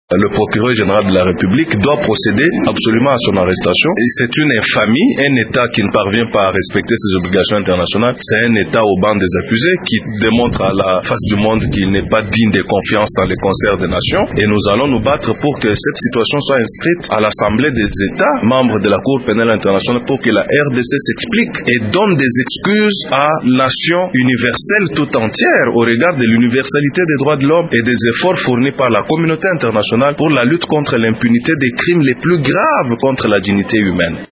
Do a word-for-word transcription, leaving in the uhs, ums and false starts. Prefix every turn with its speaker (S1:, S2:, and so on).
S1: Le procureur général de la République doit procéder absolument à son arrestation. Et c'est une infamie, un État qui ne parvient pas à respecter ses obligations internationales. C'est un État au banc des accusés qui démontre à la face du monde qu'il n'est pas digne de confiance dans les concerts des nations. Et nous allons nous battre pour que cette situation soit inscrite à l'Assemblée des États, membres de la Cour pénale internationale, pour que la R D C s'explique et donne des excuses à la nation universelle tout entière au regard de l'universalité des droits de l'homme et des efforts fournis par la communauté internationale pour la lutte contre l'impunité des crimes les plus graves contre la dignité humaine.